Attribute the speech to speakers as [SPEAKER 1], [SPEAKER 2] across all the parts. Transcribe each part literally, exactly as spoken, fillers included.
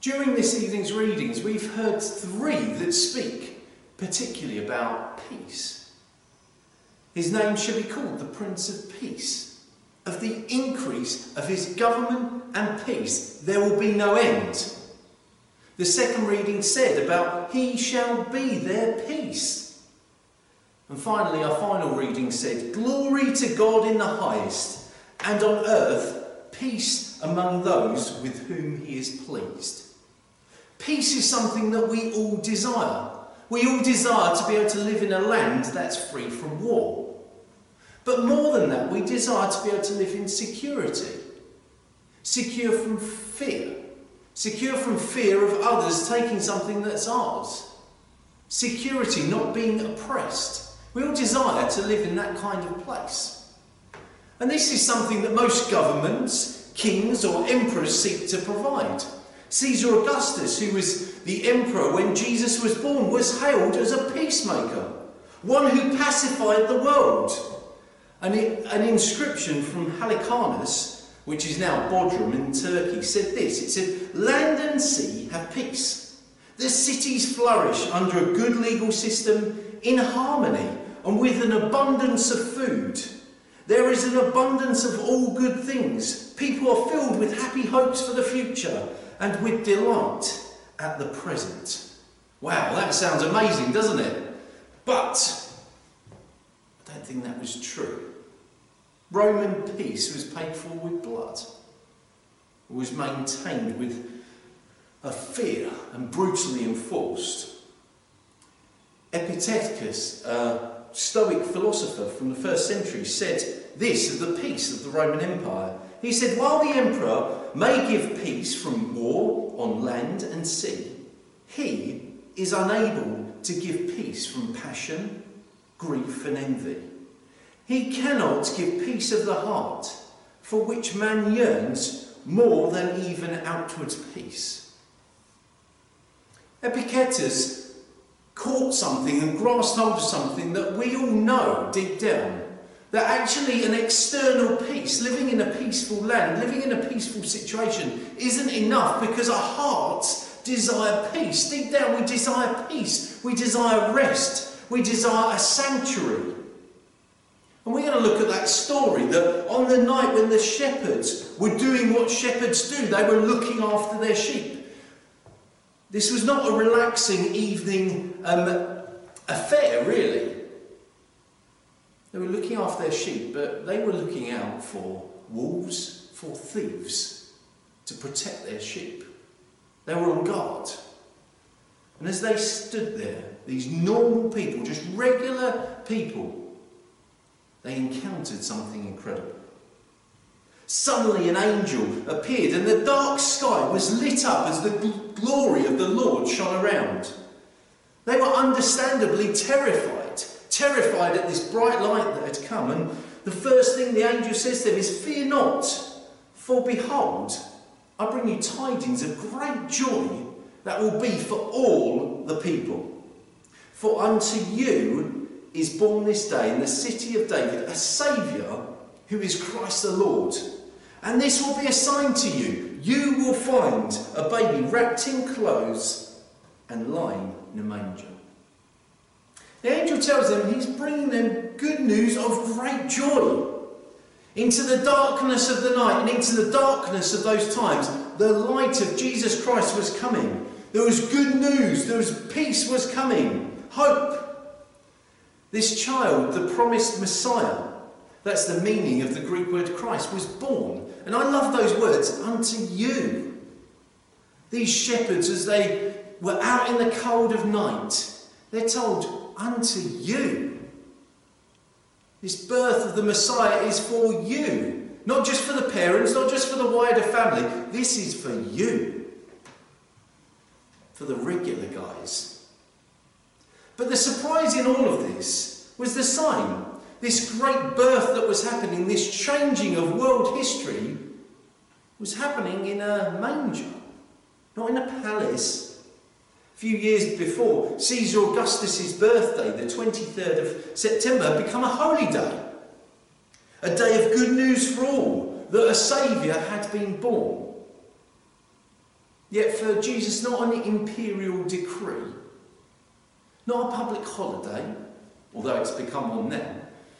[SPEAKER 1] During this evening's readings, we've heard three that speak particularly about peace. His name should be called the Prince of Peace. Of the increase of his government and peace, there will be no end. The second reading said about he shall be their peace. And finally, our final reading said, glory to God in the highest, and on earth peace among those with whom he is pleased. Peace is something that we all desire. We all desire to be able to live in a land that's free from war. But more than that, we desire to be able to live in security. Secure from fear. Secure from fear of others taking something that's ours. Security, not being oppressed. We all desire to live in that kind of place. And this is something that most governments, kings or emperors seek to provide. Caesar Augustus, who was the emperor when Jesus was born, was hailed as a peacemaker, one who pacified the world. An, an inscription from Halicarnas, which is now Bodrum in Turkey, said this. It said, land and sea have peace. The cities flourish under a good legal system in harmony and with an abundance of food. There is an abundance of all good things. People are filled with happy hopes for the future and with delight at the present. Wow, that sounds amazing, doesn't it? But I don't think that was true. Roman peace was paid for with blood. It was maintained with a fear and brutally enforced. Epictetus, a Stoic philosopher from the first century, said this of the peace of the Roman Empire. He said, while the emperor may give peace from war on land and sea, he is unable to give peace from passion, grief and envy. He cannot give peace of the heart, for which man yearns more than even outward peace. Epictetus caught something and grasped hold of something that we all know deep down. That actually an external peace, living in a peaceful land, living in a peaceful situation isn't enough, because our hearts desire peace. Deep down we desire peace. We desire rest. We desire a sanctuary. And we're going to look at that story that on the night when the shepherds were doing what shepherds do, they were looking after their sheep. This was not a relaxing evening um, affair, really. They were looking after their sheep, but they were looking out for wolves, for thieves, to protect their sheep. They were on guard. And as they stood there, these normal people, just regular people, they encountered something incredible. Suddenly an angel appeared, and the dark sky was lit up as the gl- glory of the Lord shone around. They were understandably terrified, terrified at this bright light that had come. And the first thing the angel says to them is, fear not, for behold, I bring you tidings of great joy that will be for all the people. For unto you is born this day in the city of David a Saviour, who is Christ the Lord. And this will be a sign to you. You will find a baby wrapped in clothes and lying in a manger. The angel tells them he's bringing them good news of great joy. Into the darkness of the night and into the darkness of those times, the light of Jesus Christ was coming. There was good news. There was peace was coming. Hope. This child, the promised Messiah, that's the meaning of the Greek word Christ, was born. And I love those words, unto you. These shepherds, as they were out in the cold of night, they're told, unto you. This birth of the Messiah is for you. Not just for the parents, not just for the wider family. This is for you. For the regular guys. But the surprise in all of this was the sign. This great birth that was happening, this changing of world history, was happening in a manger, not in a palace. A few years before, Caesar Augustus' birthday, the twenty-third of September, had become a holy day. A day of good news for all, that a Saviour had been born. Yet for Jesus, not an imperial decree, not a public holiday, although it's become one now,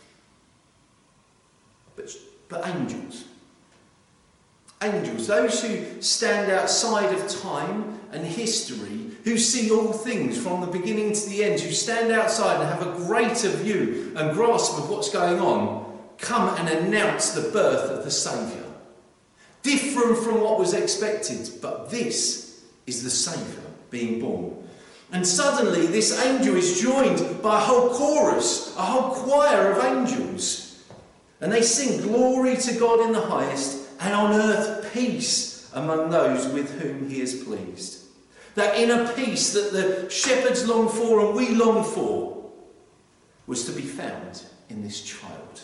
[SPEAKER 1] but, but angels. Angels, those who stand outside of time and history, who see all things from the beginning to the end, who stand outside and have a greater view and grasp of what's going on, come and announce the birth of the Saviour. Different from what was expected, but this is the Saviour being born. And suddenly this angel is joined by a whole chorus, a whole choir of angels. And they sing glory to God in the highest, and on earth peace among those with whom he is pleased. That inner peace that the shepherds long for and we long for was to be found in this child.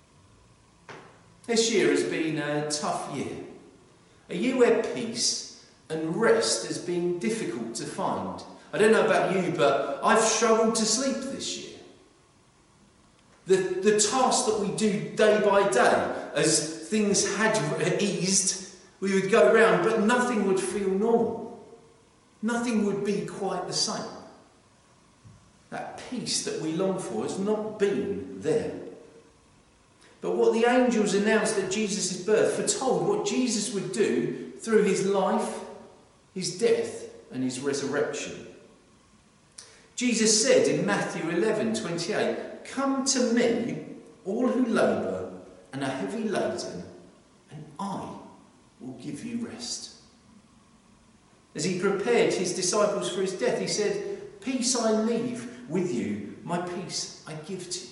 [SPEAKER 1] This year has been a tough year. A year where peace and rest has been difficult to find. I don't know about you, but I've struggled to sleep this year. The, the task that we do day by day, as things had eased, we would go round, but nothing would feel normal. Nothing would be quite the same. That peace that we long for has not been there. But what the angels announced at Jesus' birth foretold what Jesus would do through his life, his death, and his resurrection. Jesus said in Matthew eleven twenty-eight, "Come to me, all who labour and are heavy laden, and I will give you rest." As he prepared his disciples for his death, he said, "Peace I leave with you, my peace I give to you."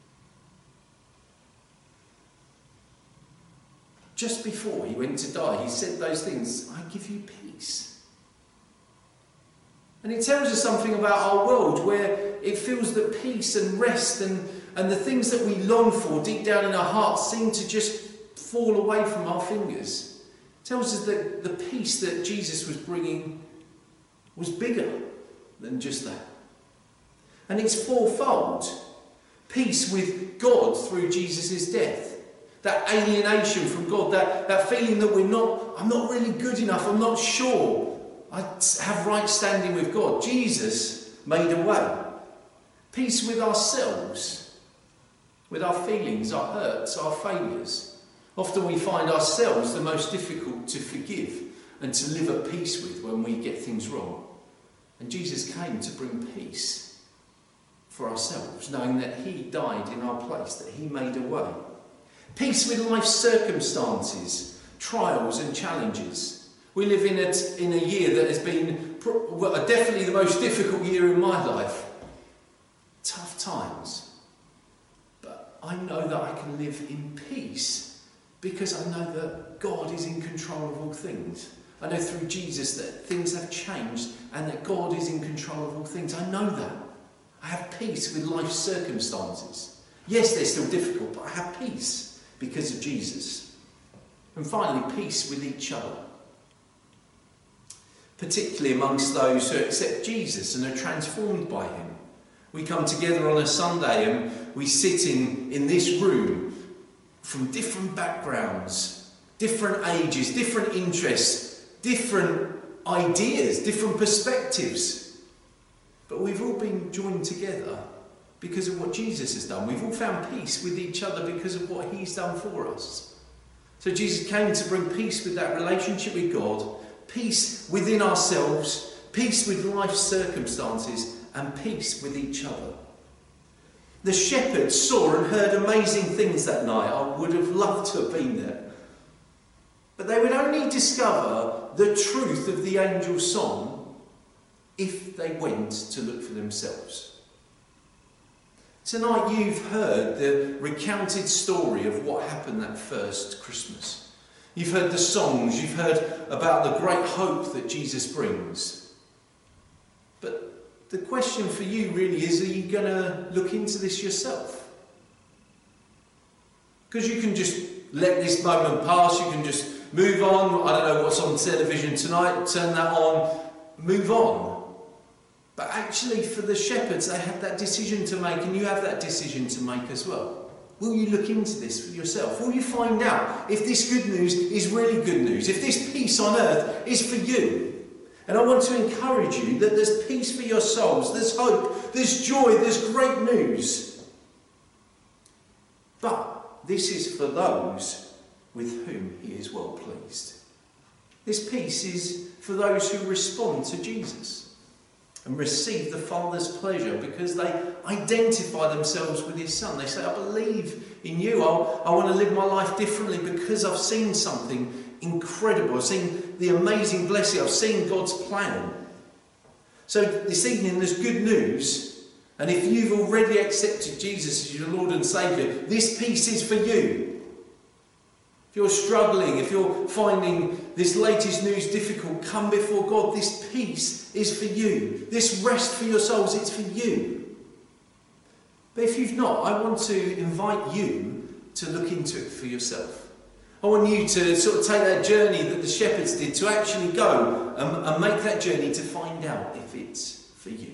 [SPEAKER 1] Just before he went to die, he said those things, "I give you peace." And it tells us something about our world where it feels that peace and rest and, and the things that we long for deep down in our hearts seem to just fall away from our fingers. It tells us that the peace that Jesus was bringing was bigger than just that. And it's fourfold. Peace with God through Jesus' death. That alienation from God, that, that feeling that we're not, I'm not really good enough, I'm not sure I have right standing with God. Jesus made a way. Peace with ourselves, with our feelings, our hurts, our failures. Often we find ourselves the most difficult to forgive and to live at peace with when we get things wrong. And Jesus came to bring peace for ourselves, knowing that he died in our place, that he made a way. Peace with life's circumstances, trials and challenges. We live in a, in a year that has been well, definitely the most difficult year in my life. Tough times. But I know that I can live in peace because I know that God is in control of all things. I know through Jesus that things have changed and that God is in control of all things. I know that. I have peace with life's circumstances. Yes, they're still difficult, but I have peace because of Jesus. And finally, peace with each other. Particularly amongst those who accept Jesus and are transformed by him. We come together on a Sunday and we sit in, in this room from different backgrounds, different ages, different interests, different ideas, different perspectives. But we've all been joined together because of what Jesus has done. We've all found peace with each other because of what he's done for us. So Jesus came to bring peace with that relationship with God, peace within ourselves, peace with life's circumstances, and peace with each other. The shepherds saw and heard amazing things that night. I would have loved to have been there. But they would only discover the truth of the angel's song if they went to look for themselves. Tonight you've heard the recounted story of what happened that first Christmas. You've heard the songs, you've heard about the great hope that Jesus brings. But the question for you really is, are you going to look into this yourself? Because you can just let this moment pass, you can just move on. I don't know what's on television tonight, turn that on, move on. But actually for the shepherds, they had that decision to make, and you have that decision to make as well. Will you look into this for yourself? Will you find out if this good news is really good news? If this peace on earth is for you? And I want to encourage you that there's peace for your souls, there's hope, there's joy, there's great news. But this is for those with whom he is well pleased. This peace is for those who respond to Jesus and receive the Father's pleasure because they identify themselves with his Son. They say, I believe in you. I'll, I want to live my life differently because I've seen something incredible. I've seen the amazing blessing. I've seen God's plan. So this evening there's good news. And if you've already accepted Jesus as your Lord and Saviour, this peace is for you. If you're struggling, if you're finding this latest news difficult, come before God. This peace is for you. This rest for your souls, it's for you. But if you've not, I want to invite you to look into it for yourself. I want you to sort of take that journey that the shepherds did, to actually go and, and make that journey to find out if it's for you.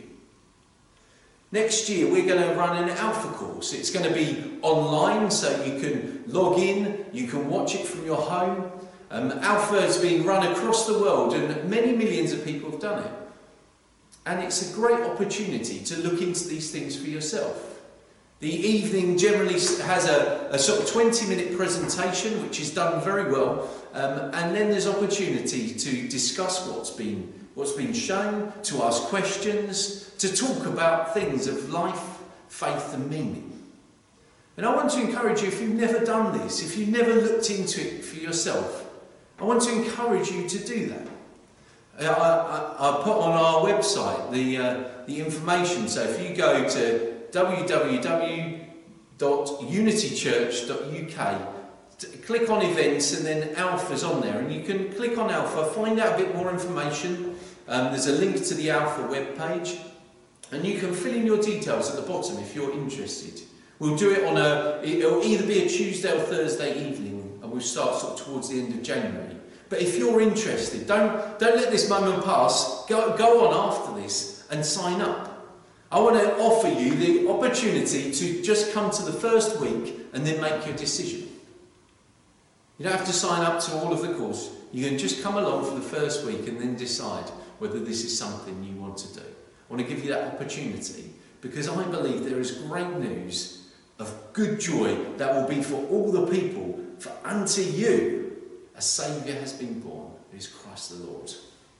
[SPEAKER 1] Next year we're going to run an Alpha course. It's going to be online, so you can log in, you can watch it from your home. Um, Alpha has been run across the world and many millions of people have done it. And it's a great opportunity to look into these things for yourself. The evening generally has a, a sort of twenty minute presentation which is done very well, um, and then there's opportunity to discuss what's been what's been shown, to ask questions, to talk about things of life, faith and meaning. And I want to encourage you, if you've never done this, if you've never looked into it for yourself, I want to encourage you to do that. I, I, I put on our website the, uh, the information, so if you go to w w w dot unity church dot u k, click on events and then Alpha's on there, and you can click on Alpha, find out a bit more information. Um, there's a link to the Alpha webpage, and you can fill in your details at the bottom if you're interested. We'll do it on a, it'll either be a Tuesday or Thursday evening, and we'll start sort of towards the end of January. But if you're interested, don't, don't let this moment pass, go, go on after this and sign up. I want to offer you the opportunity to just come to the first week and then make your decision. You don't have to sign up to all of the course. You can just come along for the first week and then decide whether this is something you want to do. I want to give you that opportunity because I believe there is great news of good joy that will be for all the people. For unto you a Saviour has been born, who is Christ the Lord.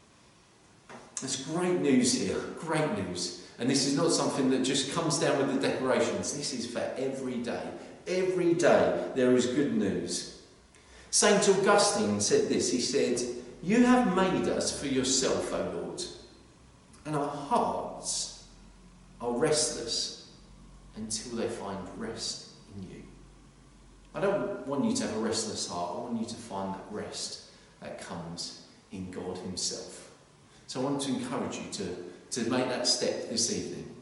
[SPEAKER 1] There's great news here, great news. And this is not something that just comes down with the decorations. This is for every day. Every day there is good news. Saint Augustine said this. He said, "You have made us for yourself, O Lord, and our hearts are restless until they find rest in you." I don't want you to have a restless heart. I want you to find that rest that comes in God himself. So I want to encourage you to, to make that step this evening.